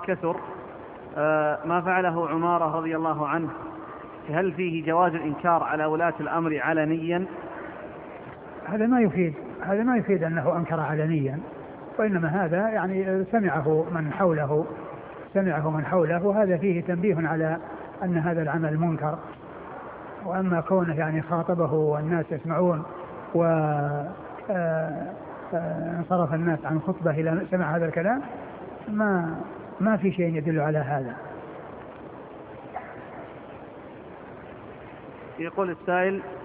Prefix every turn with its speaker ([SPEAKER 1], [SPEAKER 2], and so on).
[SPEAKER 1] كثر ما فعله عمارة رضي الله عنه، هل فيه جواز الإنكار على ولاة الأمر علنيا؟
[SPEAKER 2] هذا ما يفيد أنه أنكر علنيا، وإنما هذا يعني سمعه من حوله، وهذا فيه تنبيه على أن هذا العمل منكر. وأما كونه يعني خاطبه والناس يسمعون وانصرف الناس عن خطبة إلى سمع هذا الكلام، ما في شيء يدل على هذا.
[SPEAKER 1] يقول السائل: